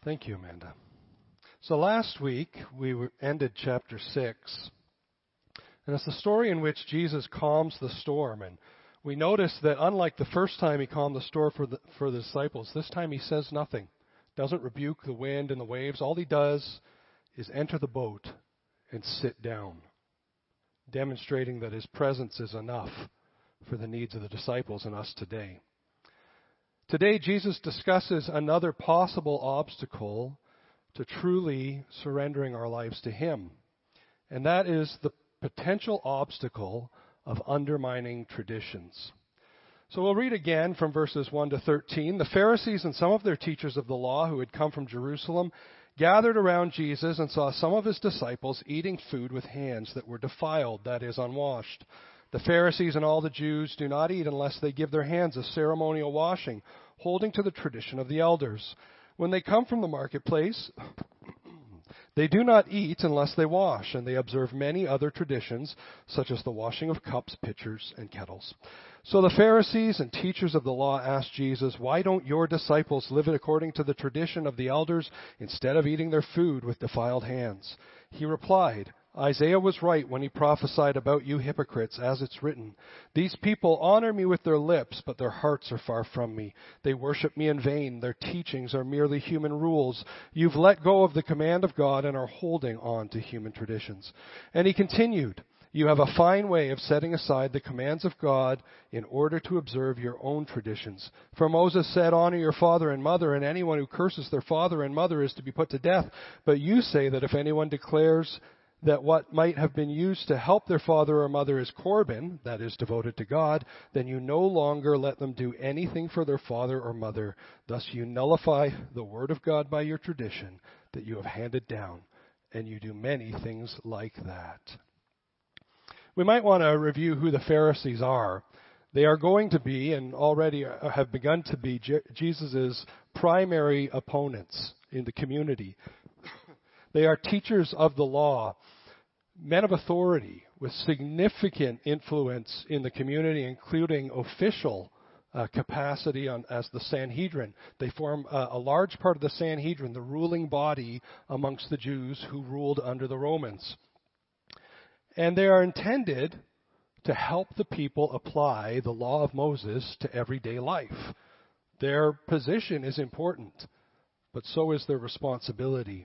Thank you, Amanda. So last week we ended chapter 6, and it's the story in which Jesus calms the storm. And we notice that unlike the first time he calmed the storm for the disciples, this time he says nothing, doesn't rebuke the wind and the waves. All he does is enter the boat and sit down, demonstrating that his presence is enough for the needs of the disciples and us today. Today, Jesus discusses another possible obstacle to truly surrendering our lives to him, and that is the potential obstacle of undermining traditions. So we'll read again from verses 1 to 13. The Pharisees and some of their teachers of the law who had come from Jerusalem gathered around Jesus and saw some of his disciples eating food with hands that were defiled, that is, unwashed. The Pharisees and all the Jews do not eat unless they give their hands a ceremonial washing, holding to the tradition of the elders. When they come from the marketplace, they do not eat unless they wash, and they observe many other traditions, such as the washing of cups, pitchers, and kettles. So the Pharisees and teachers of the law asked Jesus, "Why don't your disciples live according to the tradition of the elders instead of eating their food with defiled hands?" He replied, "Isaiah was right when he prophesied about you hypocrites, as it's written, 'These people honor me with their lips, but their hearts are far from me. They worship me in vain. Their teachings are merely human rules. You've let go of the command of God and are holding on to human traditions.'" And he continued, "You have a fine way of setting aside the commands of God in order to observe your own traditions. For Moses said, 'Honor your father and mother,' and anyone who curses their father and mother is to be put to death. But you say that if anyone declares that what might have been used to help their father or mother is Corban, that is, devoted to God, then you no longer let them do anything for their father or mother. Thus you nullify the word of God by your tradition that you have handed down, and you do many things like that." We might want to review who the Pharisees are. They are going to be, and already have begun to be, Jesus' primary opponents in the community. They are teachers of the law, men of authority with significant influence in the community, including official capacity as the Sanhedrin. They form a large part of the Sanhedrin, the ruling body amongst the Jews who ruled under the Romans. And they are intended to help the people apply the law of Moses to everyday life. Their position is important, but so is their responsibility.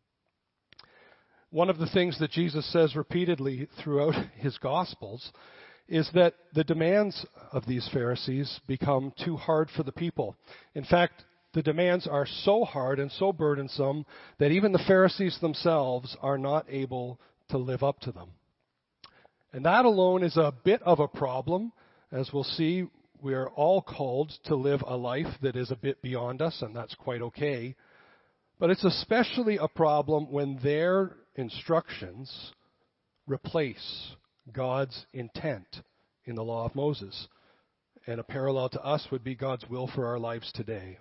One of the things that Jesus says repeatedly throughout his Gospels is that the demands of these Pharisees become too hard for the people. In fact, the demands are so hard and so burdensome that even the Pharisees themselves are not able to live up to them. And that alone is a bit of a problem. As we'll see, we are all called to live a life that is a bit beyond us, and that's quite okay. But it's especially a problem when their instructions replace God's intent in the law of Moses. And a parallel to us would be God's will for our lives today.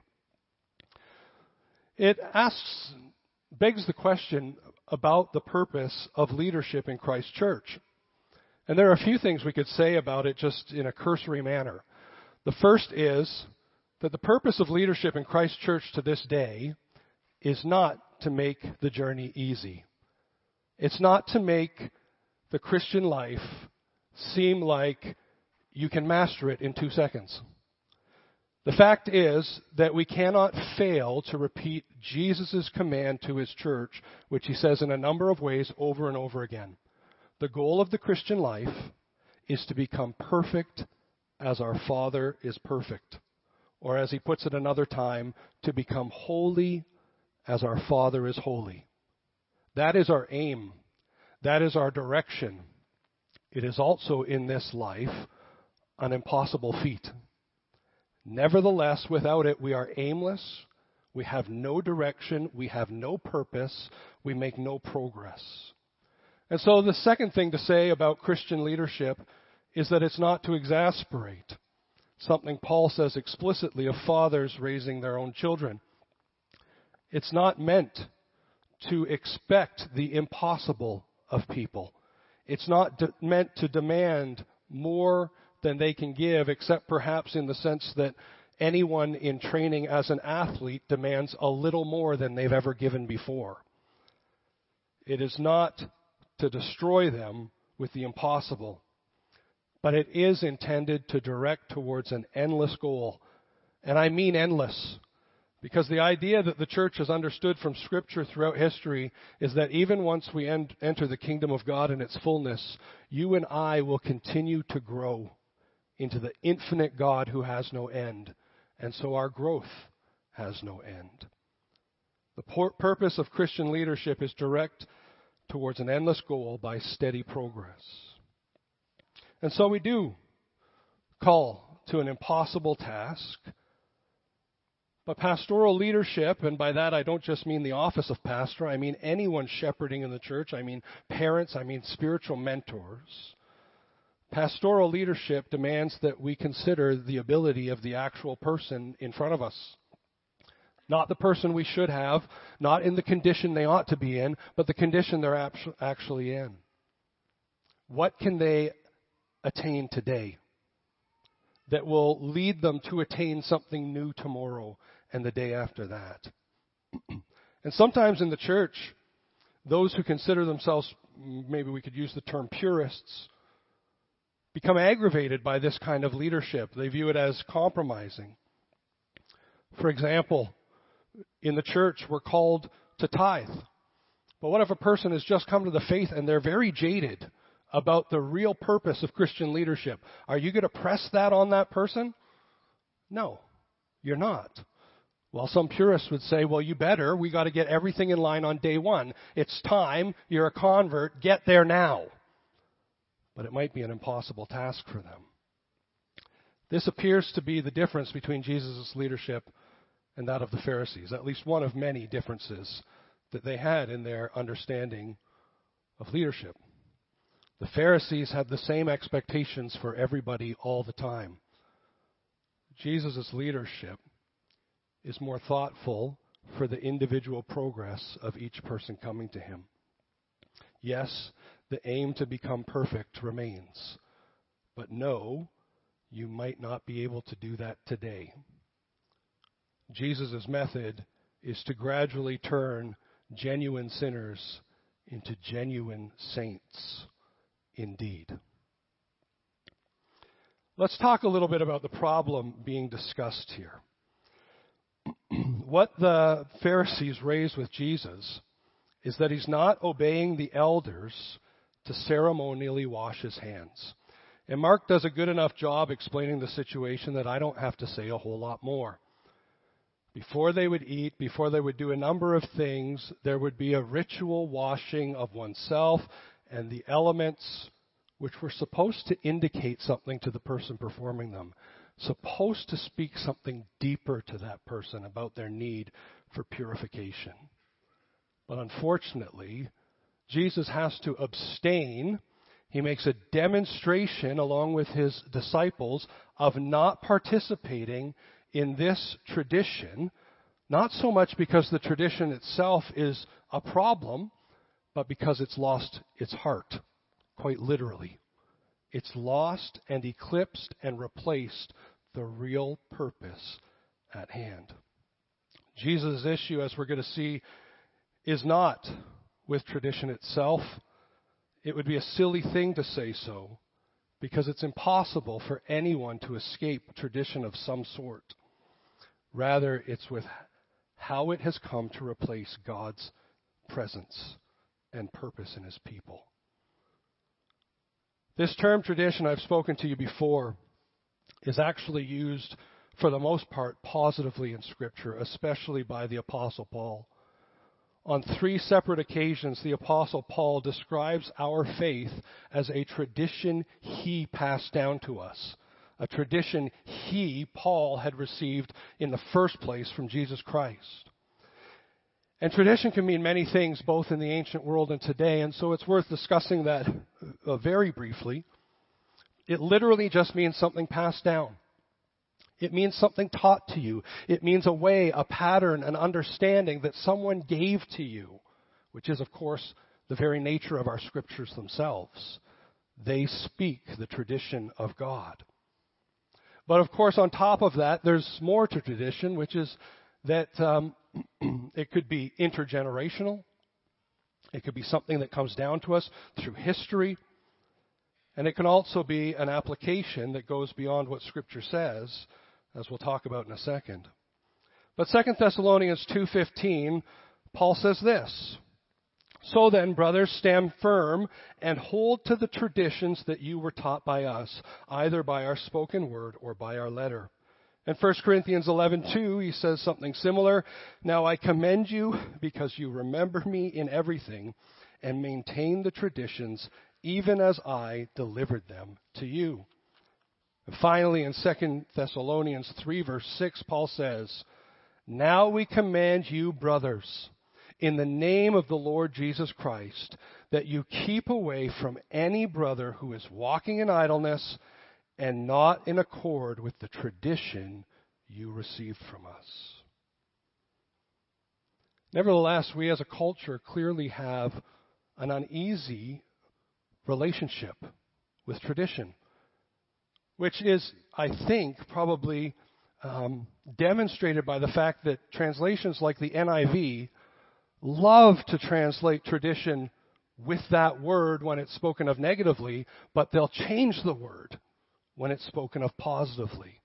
It begs the question about the purpose of leadership in Christ's church. And there are a few things we could say about it just in a cursory manner. The first is that the purpose of leadership in Christ's church to this day is not to make the journey easy. It's not to make the Christian life seem like you can master it in 2 seconds. The fact is that we cannot fail to repeat Jesus' command to his church, which he says in a number of ways over and over again. The goal of the Christian life is to become perfect as our Father is perfect. Or as he puts it another time, to become holy as our Father is holy. That is our aim. That is our direction. It is also in this life an impossible feat. Nevertheless, without it, we are aimless. We have no direction. We have no purpose. We make no progress. And so the second thing to say about Christian leadership is that it's not to exasperate. Something Paul says explicitly of fathers raising their own children. It's not meant to expect the impossible of people. It's not meant to demand more than they can give, except perhaps in the sense that anyone in training as an athlete demands a little more than they've ever given before. It is not to destroy them with the impossible, but it is intended to direct towards an endless goal. And I mean endless, because the idea that the church has understood from Scripture throughout history is that even once we enter the kingdom of God in its fullness, you and I will continue to grow into the infinite God who has no end. And so our growth has no end. The purpose of Christian leadership is direct towards an endless goal by steady progress. And so we do call to an impossible task. But pastoral leadership, and by that I don't just mean the office of pastor, I mean anyone shepherding in the church, I mean parents, I mean spiritual mentors. Pastoral leadership demands that we consider the ability of the actual person in front of us. Not the person we should have, not in the condition they ought to be in, but the condition they're actually in. What can they attain today that will lead them to attain something new tomorrow and the day after that? And sometimes in the church, those who consider themselves, maybe we could use the term purists, become aggravated by this kind of leadership. They view it as compromising. For example, in the church, we're called to tithe. But what if a person has just come to the faith and they're very jaded about the real purpose of Christian leadership? Are you going to press that on that person? No, you're not. Well, some purists would say, well, you better. We got to get everything in line on day one. It's time. You're a convert. Get there now. But it might be an impossible task for them. This appears to be the difference between Jesus' leadership and that of the Pharisees, at least one of many differences that they had in their understanding of leadership. The Pharisees had the same expectations for everybody all the time. Jesus' leadership is more thoughtful for the individual progress of each person coming to him. Yes, the aim to become perfect remains. But no, you might not be able to do that today. Jesus' method is to gradually turn genuine sinners into genuine saints indeed. Let's talk a little bit about the problem being discussed here. What the Pharisees raised with Jesus is that he's not obeying the elders to ceremonially wash his hands. And Mark does a good enough job explaining the situation that I don't have to say a whole lot more. Before they would eat, before they would do a number of things, there would be a ritual washing of oneself and the elements which were supposed to indicate something to the person performing them, supposed to speak something deeper to that person about their need for purification. But unfortunately, Jesus has to abstain. He makes a demonstration along with his disciples of not participating in this tradition, not so much because the tradition itself is a problem, but because it's lost its heart, quite literally. It's lost and eclipsed and replaced the real purpose at hand. Jesus' issue, as we're going to see, is not with tradition itself. It would be a silly thing to say so, because it's impossible for anyone to escape tradition of some sort. Rather, it's with how it has come to replace God's presence and purpose in his people. This term tradition, I've spoken to you before, is actually used for the most part positively in Scripture, especially by the Apostle Paul. On 3 separate occasions, the Apostle Paul describes our faith as a tradition he passed down to us. A tradition he, Paul, had received in the first place from Jesus Christ. And tradition can mean many things, both in the ancient world and today, and so it's worth discussing that very briefly. It literally just means something passed down. It means something taught to you. It means a way, a pattern, an understanding that someone gave to you, which is, of course, the very nature of our scriptures themselves. They speak the tradition of God. But of course, on top of that, there's more to tradition, which is that it could be intergenerational. It could be something that comes down to us through history. And it can also be an application that goes beyond what Scripture says, as we'll talk about in a second. But 2 Thessalonians 2:15, Paul says this, "So then, brothers, stand firm and hold to the traditions that you were taught by us, either by our spoken word or by our letter." In 1 Corinthians 11:2, he says something similar. "Now I commend you because you remember me in everything and maintain the traditions, even as I delivered them to you." And finally, in 2 Thessalonians 3, verse 6, Paul says, "Now we command you, brothers, in the name of the Lord Jesus Christ, that you keep away from any brother who is walking in idleness and not in accord with the tradition you received from us." Nevertheless, we as a culture clearly have an uneasy relationship with tradition, which is, I think, probably demonstrated by the fact that translations like the NIV love to translate tradition with that word when it's spoken of negatively, but they'll change the word when it's spoken of positively.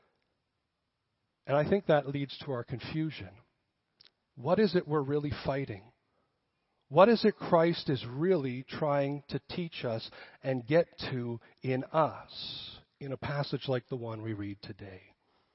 And I think that leads to our confusion. What is it we're really fighting? What is it Christ is really trying to teach us and get to in us in a passage like the one we read today?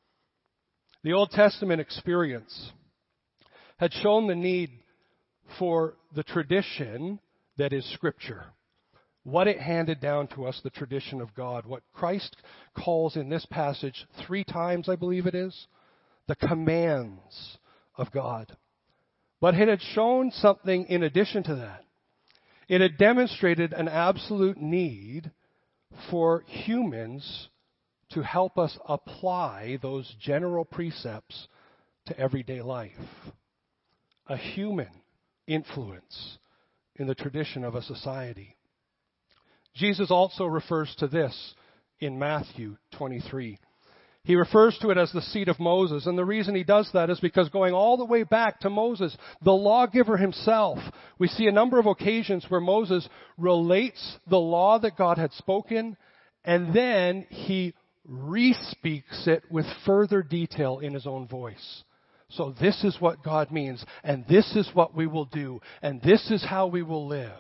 The Old Testament experience had shown the need for the tradition that is Scripture. What it handed down to us, the tradition of God. What Christ calls in this passage 3 times, I believe it is, the commands of God. But it had shown something in addition to that. It had demonstrated an absolute need for humans to help us apply those general precepts to everyday life. A human influence in the tradition of a society. Jesus also refers to this in Matthew 23. He refers to it as the seat of Moses, and the reason he does that is because going all the way back to Moses, the lawgiver himself, we see a number of occasions where Moses relates the law that God had spoken, and then he re-speaks it with further detail in his own voice. So this is what God means, and this is what we will do, and this is how we will live.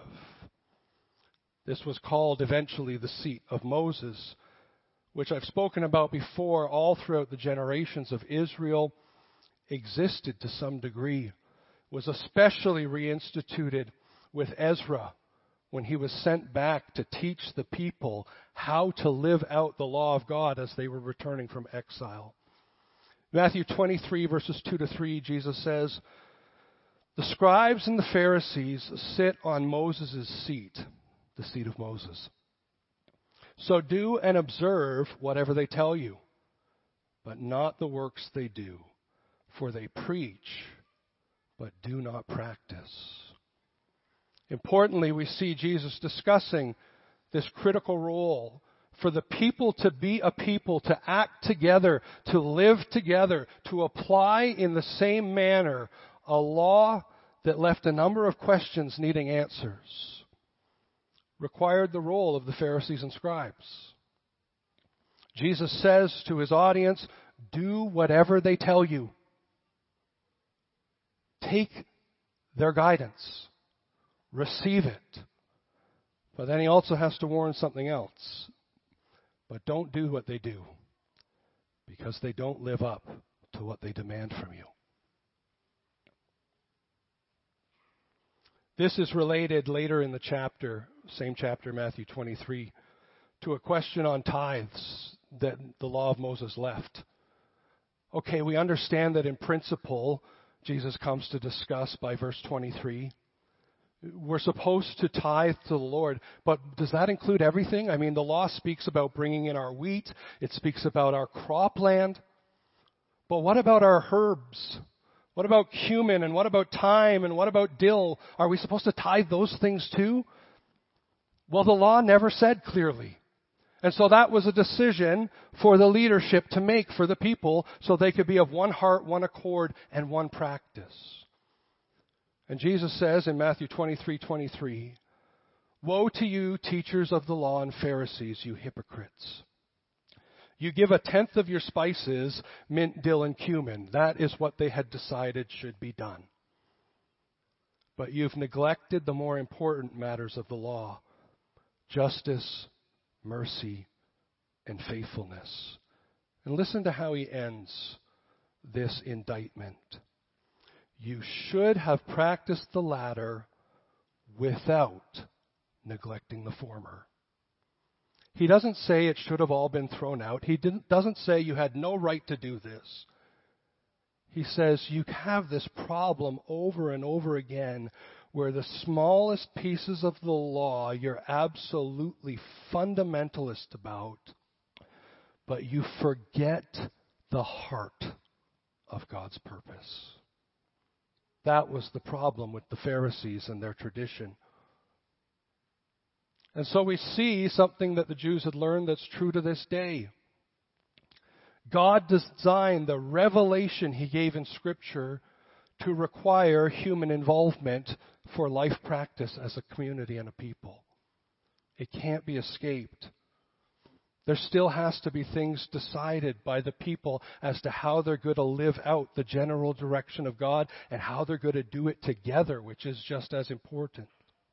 This was called eventually the seat of Moses, which I've spoken about before. All throughout the generations of Israel existed to some degree, was especially reinstituted with Ezra when he was sent back to teach the people how to live out the law of God as they were returning from exile. Matthew 23, verses 2-3, Jesus says, "The scribes and the Pharisees sit on Moses' seat," the seat of Moses. "So do and observe whatever they tell you, but not the works they do, for they preach, but do not practice." Importantly, we see Jesus discussing this critical role for the people to be a people, to act together, to live together, to apply in the same manner a law that left a number of questions needing answers, required the role of the Pharisees and scribes. Jesus says to his audience, do whatever they tell you. Take their guidance. Receive it. But then he also has to warn something else. But don't do what they do, because they don't live up to what they demand from you. This is related later in the chapter, same chapter, Matthew 23, to a question on tithes that the law of Moses left. Okay, we understand that in principle, Jesus comes to discuss by verse 23. We're supposed to tithe to the Lord, but does that include everything? I mean, the law speaks about bringing in our wheat. It speaks about our cropland. But what about our herbs? What about cumin? And what about thyme? And what about dill? Are we supposed to tithe those things too? Well, the law never said clearly. And so that was a decision for the leadership to make for the people so they could be of one heart, one accord, and one practice. And Jesus says in Matthew 23:23, "Woe to you, teachers of the law and Pharisees, you hypocrites! You give a tenth of your spices, mint, dill, and cumin." That is what they had decided should be done. "But you've neglected the more important matters of the law: justice, mercy, and faithfulness." And listen to how he ends this indictment. "You should have practiced the latter without neglecting the former." He doesn't say it should have all been thrown out. He doesn't say you had no right to do this. He says you have this problem over and over again where the smallest pieces of the law you're absolutely fundamentalist about, but you forget the heart of God's purpose. That was the problem with the Pharisees and their tradition. And so we see something that the Jews had learned that's true to this day. God designed the revelation he gave in Scripture to require human involvement for life practice as a community and a people. It can't be escaped. There still has to be things decided by the people as to how they're going to live out the general direction of God and how they're going to do it together, which is just as important.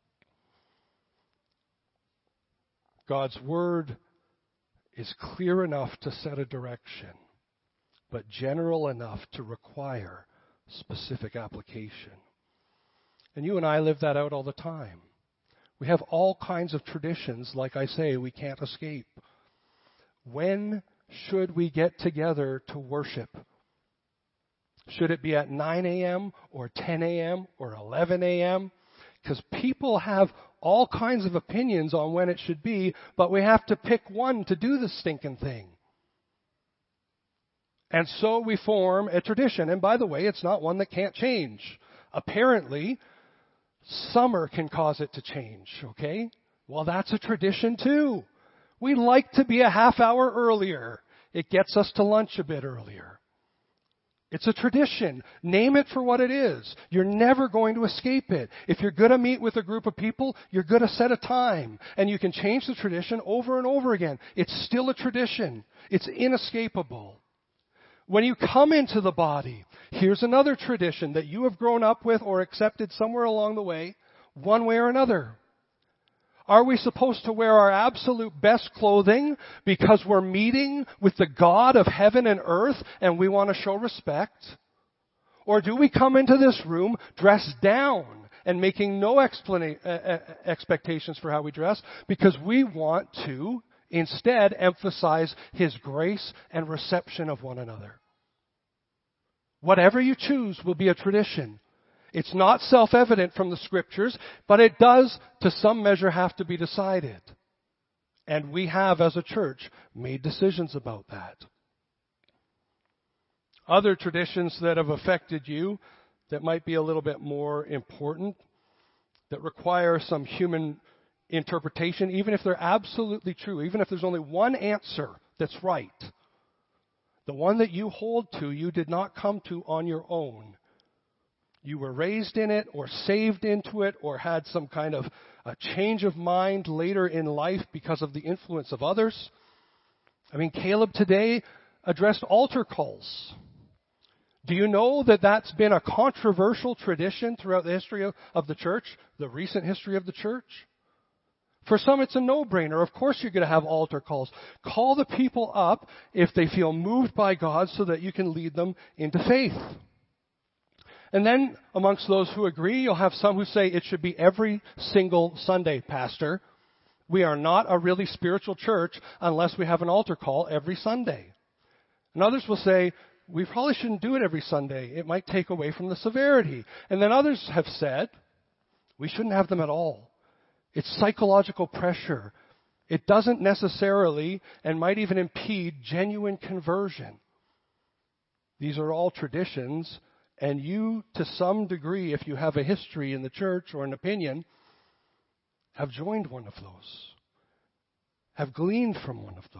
God's Word is clear enough to set a direction, but general enough to require specific application. And you and I live that out all the time. We have all kinds of traditions, like I say, we can't escape. When should we get together to worship? Should it be at 9 a.m. or 10 a.m. or 11 a.m.? Because people have all kinds of opinions on when it should be, but we have to pick one to do the stinking thing. And so we form a tradition. And by the way, it's not one that can't change. Apparently, summer can cause it to change, okay? Well, that's a tradition too. We like to be a half hour earlier. It gets us to lunch a bit earlier. It's a tradition. Name it for what it is. You're never going to escape it. If you're going to meet with a group of people, you're going to set a time. And you can change the tradition over and over again. It's still a tradition. It's inescapable. When you come into the body, here's another tradition that you have grown up with or accepted somewhere along the way, one way or another. Are we supposed to wear our absolute best clothing because we're meeting with the God of heaven and earth and we want to show respect? Or do we come into this room dressed down and making no expectations for how we dress because we want to instead emphasize His grace and reception of one another? Whatever you choose will be a tradition. It's not self-evident from the Scriptures, but it does, to some measure, have to be decided. And we have, as a church, made decisions about that. Other traditions that have affected you that might be a little bit more important, that require some human interpretation, even if they're absolutely true, even if there's only one answer that's right. The one that you hold to, you did not come to on your own. You were raised in it or saved into it or had some kind of a change of mind later in life because of the influence of others. I mean, Caleb today addressed altar calls. Do you know that that's been a controversial tradition throughout the history of the church, the recent history of the church? For some, it's a no-brainer. Of course you're going to have altar calls. Call the people up if they feel moved by God so that you can lead them into faith. And then, amongst those who agree, you'll have some who say it should be every single Sunday, Pastor. We are not a really spiritual church unless we have an altar call every Sunday. And others will say, we probably shouldn't do it every Sunday. It might take away from the severity. And then others have said, we shouldn't have them at all. It's psychological pressure. It doesn't necessarily and might even impede genuine conversion. These are all traditions. And you, to some degree, if you have a history in the church or an opinion, have joined one of those. have gleaned from one of those?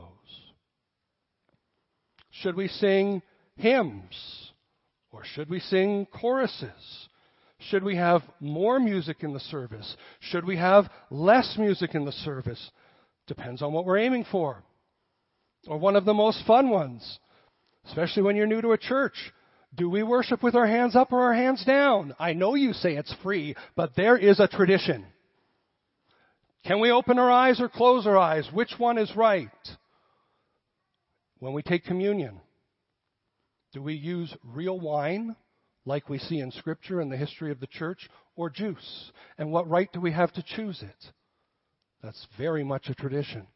Should we sing hymns? Or should we sing choruses? Should we have more music in the service? Should we have less music in the service? Depends on what we're aiming for. Or one of the most fun ones, especially when you're new to a church. Do we worship with our hands up or our hands down? I know you say it's free, but there is a tradition. Can we open our eyes or close our eyes? Which one is right? When we take communion, do we use real wine like we see in Scripture in the history of the church, or juice? And what right do we have to choose it? That's very much a tradition.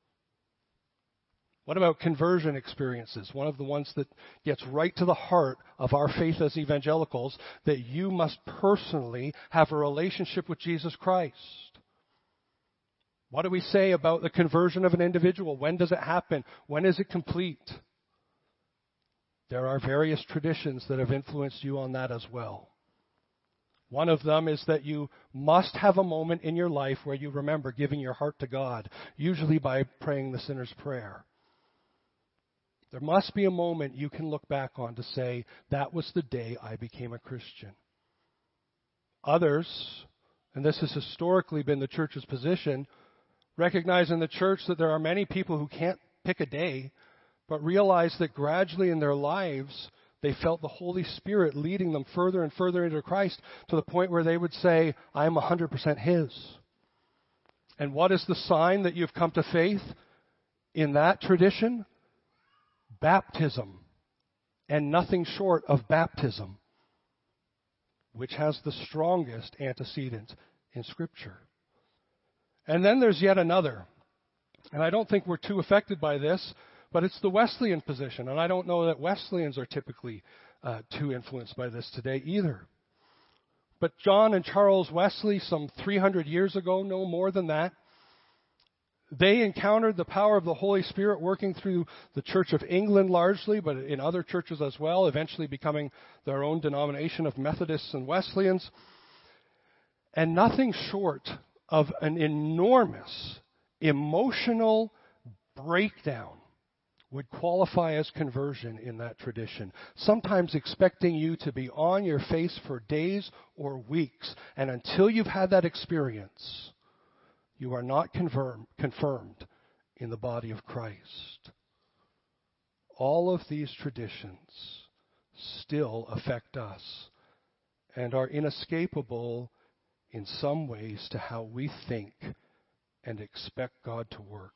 What about conversion experiences? One of the ones that gets right to the heart of our faith as evangelicals, that you must personally have a relationship with Jesus Christ. What do we say about the conversion of an individual? When does it happen? When is it complete? There are various traditions that have influenced you on that as well. One of them is that you must have a moment in your life where you remember giving your heart to God, usually by praying the sinner's prayer. There must be a moment you can look back on to say, that was the day I became a Christian. Others, and this has historically been the church's position, recognize in the church that there are many people who can't pick a day, but realize that gradually in their lives, they felt the Holy Spirit leading them further and further into Christ to the point where they would say, I'm 100% His. And what is the sign that you've come to faith? In that tradition, baptism, and nothing short of baptism, which has the strongest antecedent in Scripture. And then there's yet another, and I don't think we're too affected by this, but it's the Wesleyan position, and I don't know that Wesleyans are typically too influenced by this today either. But John and Charles Wesley, some 300 years ago, no more than that, they encountered the power of the Holy Spirit working through the Church of England largely, but in other churches as well, eventually becoming their own denomination of Methodists and Wesleyans. And nothing short of an enormous emotional breakdown would qualify as conversion in that tradition, sometimes expecting you to be on your face for days or weeks. And until you've had that experience, you are not confirmed in the body of Christ. All of these traditions still affect us and are inescapable in some ways to how we think and expect God to work.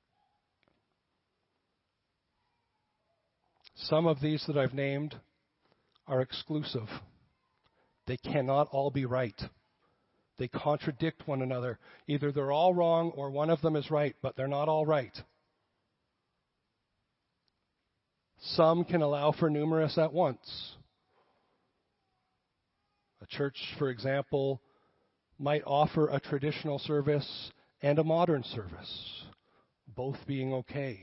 Some of these that I've named are exclusive. They cannot all be right. They contradict one another. Either they're all wrong or one of them is right, but they're not all right. Some can allow for numerous at once. A church, for example, might offer a traditional service and a modern service, both being okay.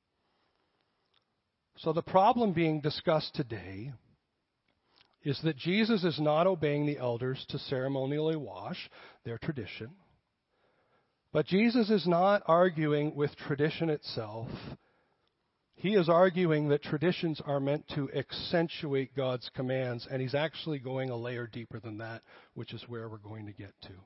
So the problem being discussed today is that Jesus is not obeying the elders to ceremonially wash their tradition. But Jesus is not arguing with tradition itself. He is arguing that traditions are meant to accentuate God's commands, and he's actually going a layer deeper than that, which is where we're going to get to.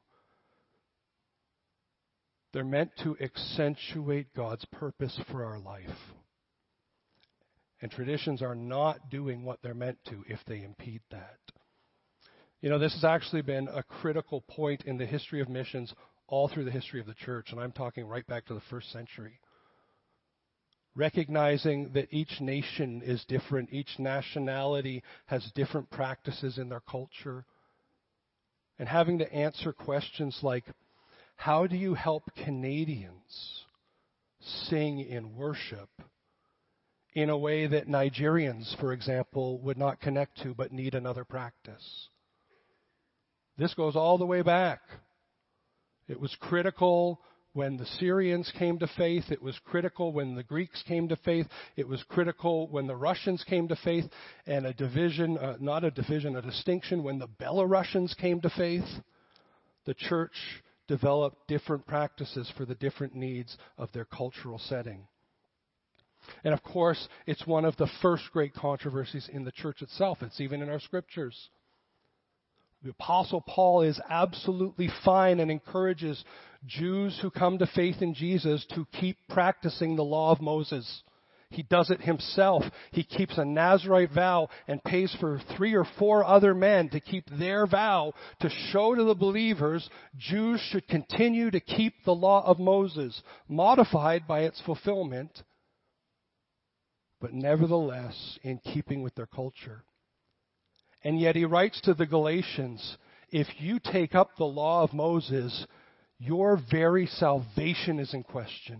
They're meant to accentuate God's purpose for our life. And traditions are not doing what they're meant to if they impede that. You know, this has actually been a critical point in the history of missions all through the history of the church, and I'm talking right back to the first century. Recognizing that each nation is different, each nationality has different practices in their culture, and having to answer questions like, how do you help Canadians sing in worship in a way that Nigerians, for example, would not connect to but need another practice? This goes all the way back. It was critical when the Syrians came to faith. It was critical when the Greeks came to faith. It was critical when the Russians came to faith. And a distinction when the Belarusians came to faith. The church develop different practices for the different needs of their cultural setting. And of course, it's one of the first great controversies in the church itself. It's even in our scriptures. The Apostle Paul is absolutely fine and encourages Jews who come to faith in Jesus to keep practicing the law of Moses. He does it himself. He keeps a Nazirite vow and pays for 3 or 4 other men to keep their vow to show to the believers Jews should continue to keep the law of Moses, modified by its fulfillment, but nevertheless in keeping with their culture. And yet he writes to the Galatians, if you take up the law of Moses, your very salvation is in question.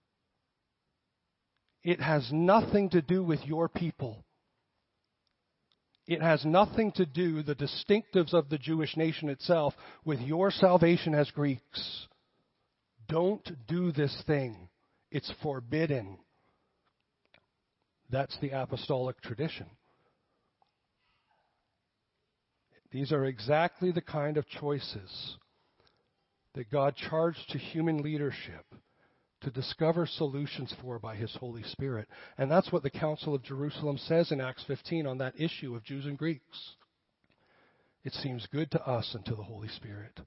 It has nothing to do with your people. It has nothing to do, the distinctives of the Jewish nation itself, with your salvation as Greeks. Don't do this thing. It's forbidden. That's the apostolic tradition. These are exactly the kind of choices that God charged to human leadership to discover solutions for by His Holy Spirit. And that's what the Council of Jerusalem says in Acts 15 on that issue of Jews and Greeks. It seems good to us and to the Holy Spirit.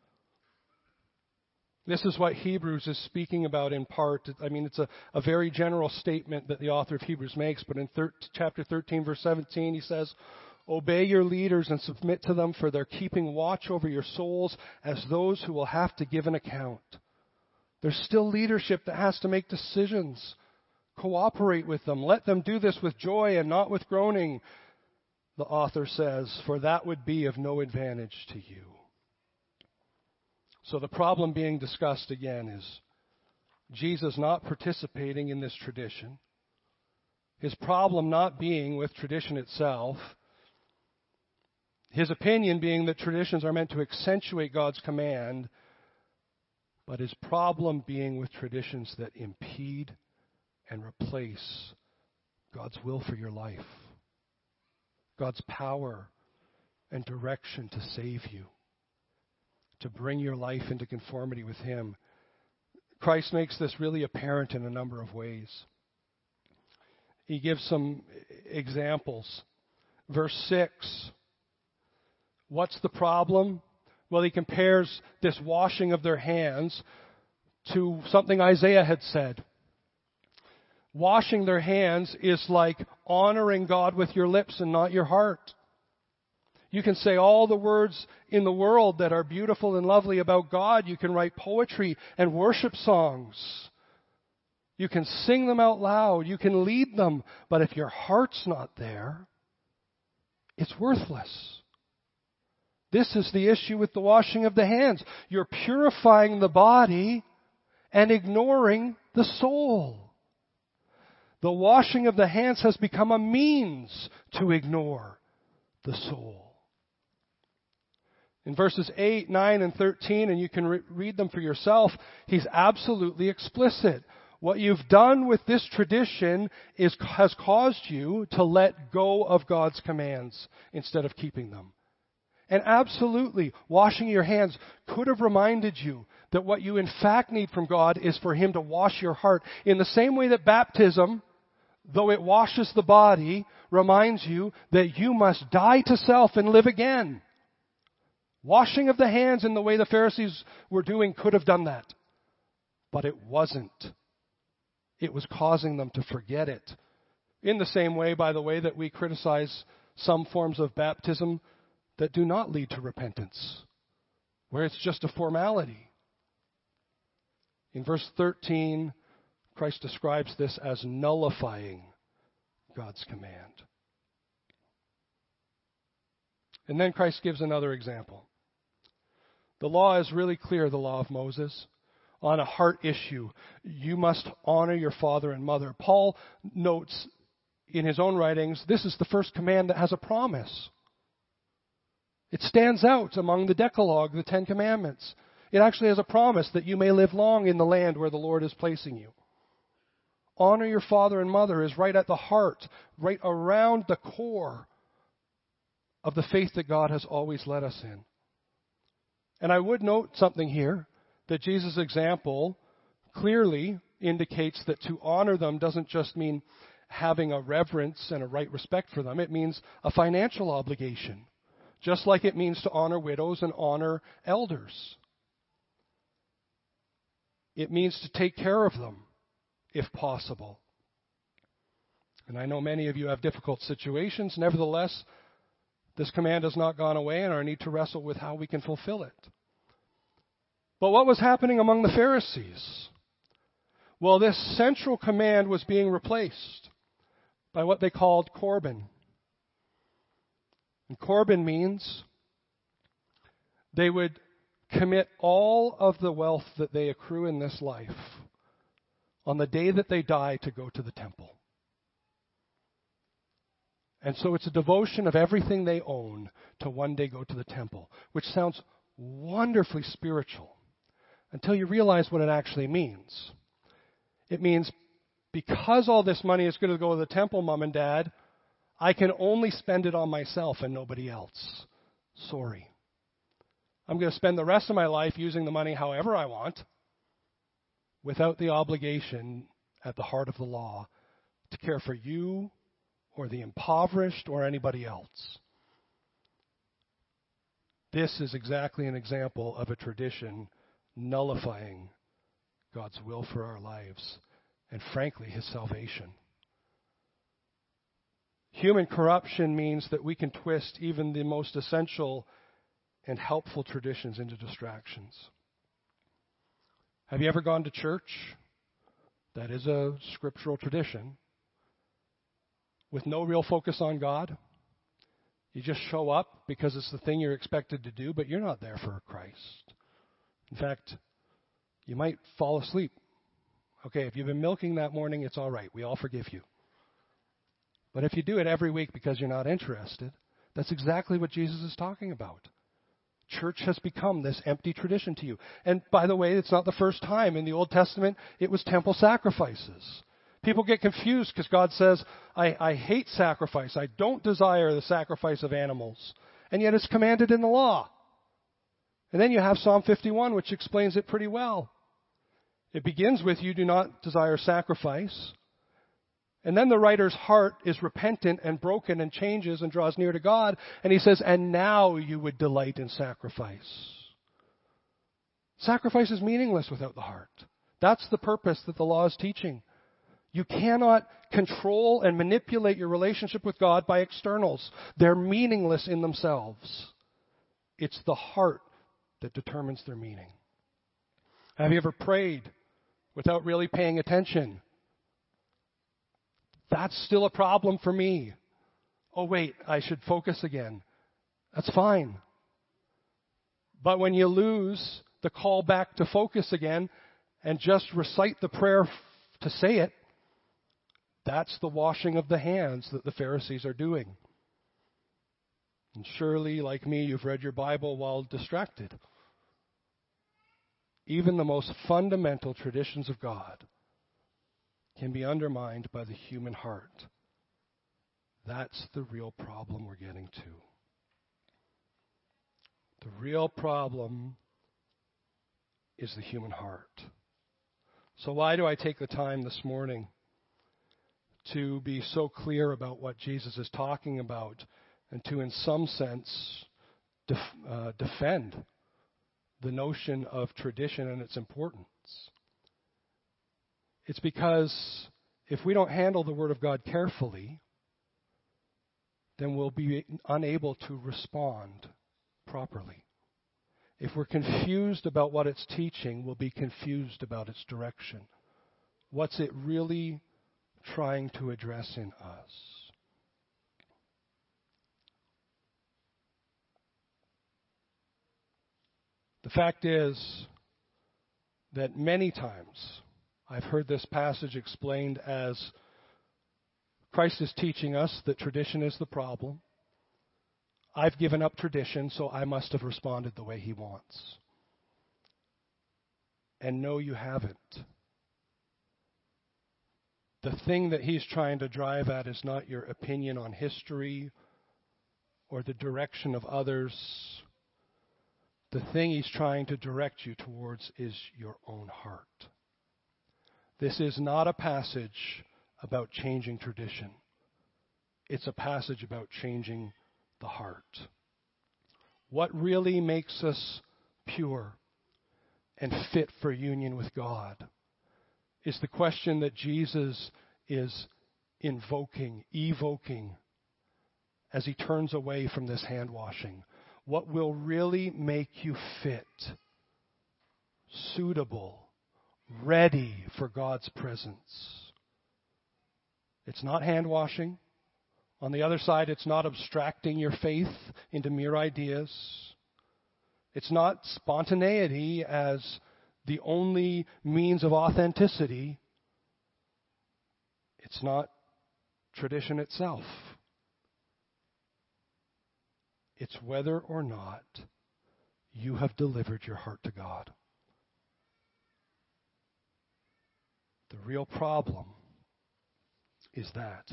This is what Hebrews is speaking about in part. I mean, it's a very general statement that the author of Hebrews makes, but in chapter 13, verse 17, he says, obey your leaders and submit to them, for they're keeping watch over your souls as those who will have to give an account. There's still leadership that has to make decisions. Cooperate with them. Let them do this with joy and not with groaning, the author says, for that would be of no advantage to you. So the problem being discussed again is Jesus not participating in this tradition. His problem not being with tradition itself. His opinion being that traditions are meant to accentuate God's command, but his problem being with traditions that impede and replace God's will for your life, God's power and direction to save you, to bring your life into conformity with Him. Christ makes this really apparent in a number of ways. He gives some examples. Verse 6. What's the problem? Well, he compares this washing of their hands to something Isaiah had said. Washing their hands is like honoring God with your lips and not your heart. You can say all the words in the world that are beautiful and lovely about God. You can write poetry and worship songs. You can sing them out loud. You can lead them. But if your heart's not there, it's worthless. This is the issue with the washing of the hands. You're purifying the body and ignoring the soul. The washing of the hands has become a means to ignore the soul. In verses 8, 9, and 13, and you can read them for yourself, he's absolutely explicit. What you've done with this tradition has caused you to let go of God's commands instead of keeping them. And absolutely, washing your hands could have reminded you that what you in fact need from God is for Him to wash your heart. In the same way that baptism, though it washes the body, reminds you that you must die to self and live again. Washing of the hands in the way the Pharisees were doing could have done that. But it wasn't. It was causing them to forget it. In the same way, by the way, that we criticize some forms of baptism that do not lead to repentance, where it's just a formality. In verse 13, Christ describes this as nullifying God's command. And then Christ gives another example. The law is really clear, the law of Moses. On a heart issue, you must honor your father and mother. Paul notes in his own writings, this is the first command that has a promise. It stands out among the Decalogue, the 10 Commandments. It actually has a promise that you may live long in the land where the Lord is placing you. Honor your father and mother is right at the heart, right around the core of the faith that God has always led us in. And I would note something here, that Jesus' example clearly indicates that to honor them doesn't just mean having a reverence and a right respect for them. It means a financial obligation, just like it means to honor widows and honor elders. It means to take care of them, if possible. And I know many of you have difficult situations. Nevertheless, this command has not gone away, and our need to wrestle with how we can fulfill it. But what was happening among the Pharisees? Well, this central command was being replaced by what they called Corban. And Corban means they would commit all of the wealth that they accrue in this life on the day that they die to go to the temple. And so it's a devotion of everything they own to one day go to the temple, which sounds wonderfully spiritual until you realize what it actually means. It means because all this money is going to go to the temple, Mom and Dad, I can only spend it on myself and nobody else. Sorry. I'm going to spend the rest of my life using the money however I want without the obligation at the heart of the law to care for you or the impoverished or anybody else. This is exactly an example of a tradition nullifying God's will for our lives and, frankly, His salvation. Human corruption means that we can twist even the most essential and helpful traditions into distractions. Have you ever gone to church? That is a scriptural tradition. With no real focus on God. You just show up because it's the thing you're expected to do, but you're not there for Christ. In fact, you might fall asleep. Okay, if you've been milking that morning, it's all right. We all forgive you. But if you do it every week because you're not interested, that's exactly what Jesus is talking about. Church has become this empty tradition to you. And by the way, it's not the first time. In the Old Testament, it was temple sacrifices. People get confused because God says, I hate sacrifice. I don't desire the sacrifice of animals. And yet it's commanded in the law. And then you have Psalm 51, which explains it pretty well. It begins with, you do not desire sacrifice. And then the writer's heart is repentant and broken and changes and draws near to God. And he says, and now you would delight in sacrifice. Sacrifice is meaningless without the heart. That's the purpose that the law is teaching. You cannot control and manipulate your relationship with God by externals. They're meaningless in themselves. It's the heart that determines their meaning. Have you ever prayed without really paying attention? That's still a problem for me. Oh, wait, I should focus again. That's fine. But when you lose the call back to focus again and just recite the prayer to say it, that's the washing of the hands that the Pharisees are doing. And surely, like me, you've read your Bible while distracted. Even the most fundamental traditions of God can be undermined by the human heart. That's the real problem we're getting to. The real problem is the human heart. So why do I take the time this morning to be so clear about what Jesus is talking about and to, in some sense, defend the notion of tradition and its importance? It's because if we don't handle the Word of God carefully, then we'll be unable to respond properly. If we're confused about what it's teaching, we'll be confused about its direction. What's it really trying to address in us? The fact is that many times I've heard this passage explained as Christ is teaching us that tradition is the problem. I've given up tradition, so I must have responded the way He wants. And no, you haven't. The thing that He's trying to drive at is not your opinion on history or the direction of others. The thing he's trying to direct you towards is your own heart. This is not a passage about changing tradition. It's a passage about changing the heart. What really makes us pure and fit for union with God is the question that Jesus is evoking as he turns away from this hand washing. What will really make you fit, suitable, ready for God's presence? It's not hand washing. On the other side, it's not abstracting your faith into mere ideas. It's not spontaneity as the only means of authenticity. It's not tradition itself. It's whether or not you have delivered your heart to God. The real problem is that.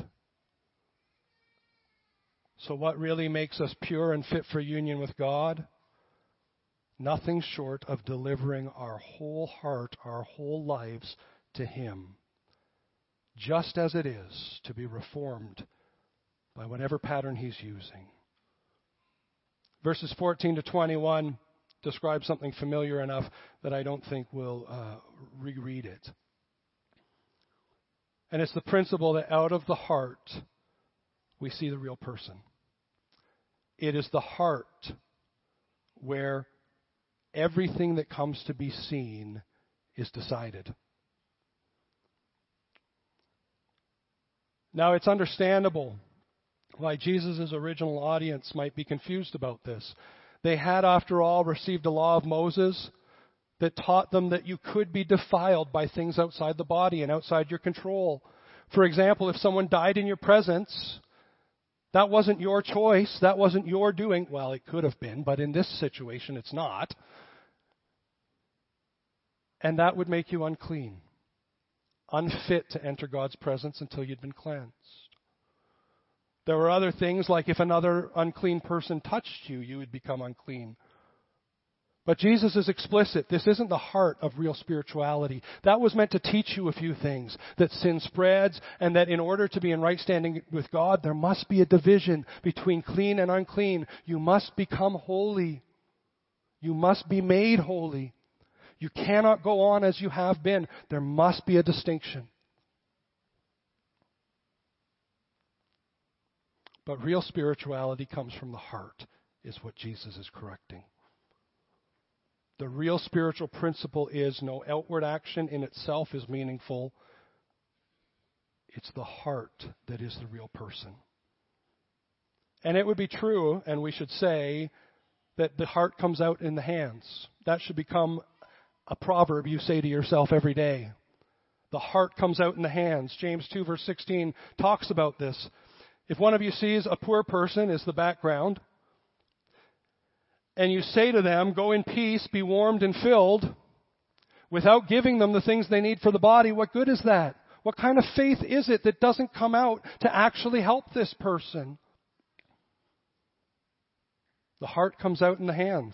So what really makes us pure and fit for union with God? Nothing short of delivering our whole heart, our whole lives to Him, just as it is to be reformed by whatever pattern He's using. Verses 14 to 21 describe something familiar enough that I don't think we'll reread it. And it's the principle that out of the heart, we see the real person. It is the heart where everything that comes to be seen is decided. Now, it's understandable why Jesus' original audience might be confused about this. They had, after all, received a law of Moses that taught them that you could be defiled by things outside the body and outside your control. For example, if someone died in your presence, that wasn't your choice, that wasn't your doing. Well, it could have been, but in this situation it's not. And that would make you unclean, unfit to enter God's presence until you'd been cleansed. There were other things, like if another unclean person touched you, you would become unclean. But Jesus is explicit. This isn't the heart of real spirituality. That was meant to teach you a few things. That sin spreads, and that in order to be in right standing with God, there must be a division between clean and unclean. You must become holy. You must be made holy. You cannot go on as you have been. There must be a distinction. But real spirituality comes from the heart, is what Jesus is correcting. The real spiritual principle is no outward action in itself is meaningful. It's the heart that is the real person. And it would be true, and we should say, that the heart comes out in the hands. That should become a proverb you say to yourself every day. The heart comes out in the hands. James 2 verse 16 talks about this. If one of you sees a poor person is the background, and you say to them, go in peace, be warmed and filled, without giving them the things they need for the body, what good is that? What kind of faith is it that doesn't come out to actually help this person? The heart comes out in the hands.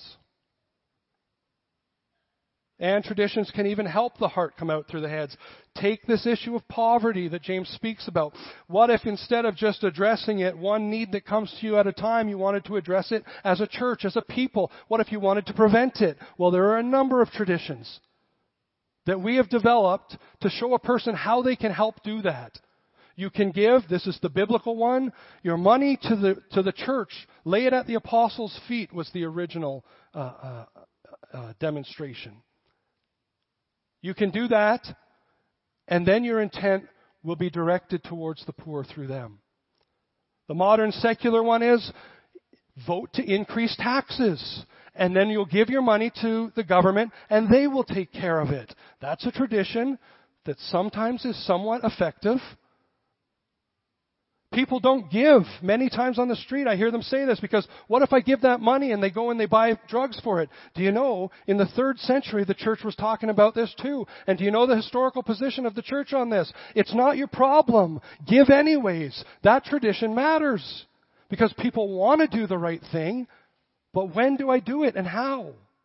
And traditions can even help the heart come out through the heads. Take this issue of poverty that James speaks about. What if instead of just addressing it, one need that comes to you at a time, you wanted to address it as a church, as a people? What if you wanted to prevent it? Well, there are a number of traditions that we have developed to show a person how they can help do that. You can give, this is the biblical one, your money to the church. Lay it at the apostles' feet was the original demonstration. You can do that, and then your intent will be directed towards the poor through them. The modern secular one is vote to increase taxes, and then you'll give your money to the government, and they will take care of it. That's a tradition that sometimes is somewhat effective. People don't give many times on the street. I hear them say this because what if I give that money and they go and they buy drugs for it? Do you know, in the 3rd century, the church was talking about this too. And do you know the historical position of the church on this? It's not your problem. Give anyways. That tradition matters because people want to do the right thing. But when do I do it and how?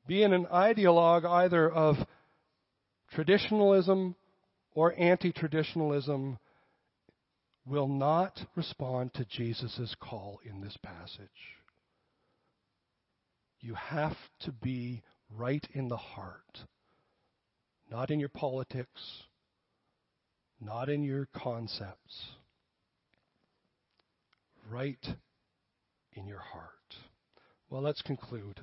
being an ideologue either of traditionalism or anti-traditionalism, will not respond to Jesus' call in this passage. You have to be right in the heart, not in your politics, not in your concepts, right in your heart. Well, let's conclude.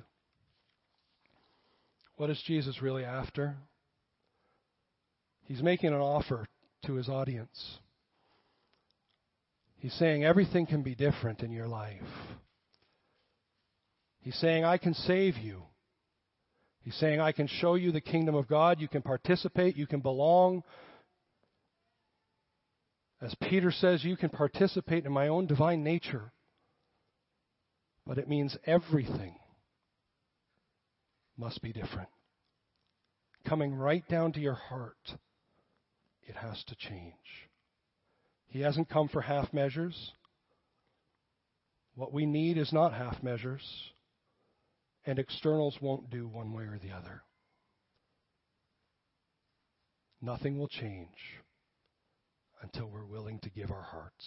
What is Jesus really after? He's making an offer to his audience. He's saying everything can be different in your life. He's saying, I can save you. He's saying, I can show you the kingdom of God. You can participate. You can belong. As Peter says, you can participate in my own divine nature. But it means everything must be different. Coming right down to your heart, it has to change. He hasn't come for half measures. What we need is not half measures. And externals won't do one way or the other. Nothing will change until we're willing to give our hearts.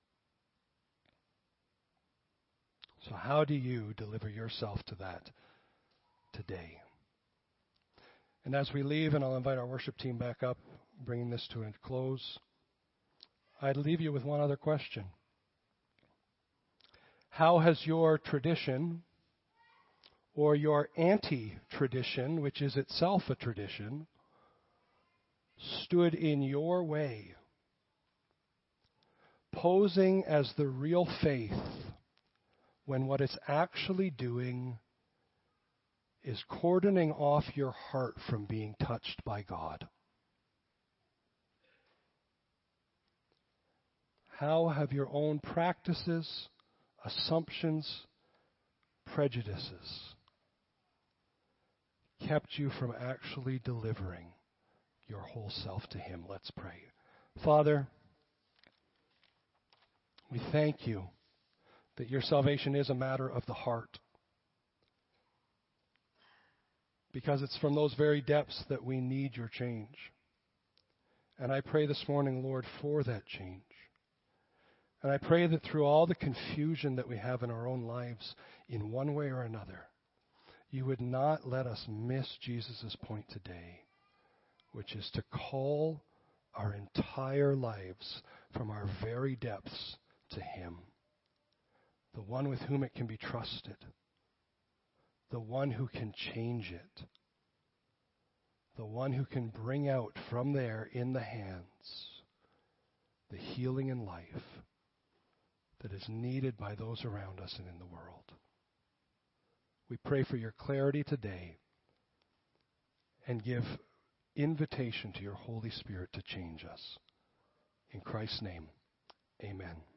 So how do you deliver yourself to that today? And as we leave, and I'll invite our worship team back up, bringing this to a close, I'd leave you with one other question. How has your tradition or your anti-tradition, which is itself a tradition, stood in your way, posing as the real faith when what it's actually doing is cordoning off your heart from being touched by God? How have your own practices, assumptions, prejudices kept you from actually delivering your whole self to Him? Let's pray. Father, we thank you that your salvation is a matter of the heart, because it's from those very depths that we need your change. And I pray this morning, Lord, for that change. And I pray that through all the confusion that we have in our own lives, in one way or another, you would not let us miss Jesus' point today, which is to call our entire lives from our very depths to Him, the one with whom it can be trusted, the one who can change it, the one who can bring out from there in the hands the healing and life that is needed by those around us and in the world. We pray for your clarity today and give invitation to your Holy Spirit to change us. In Christ's name, amen.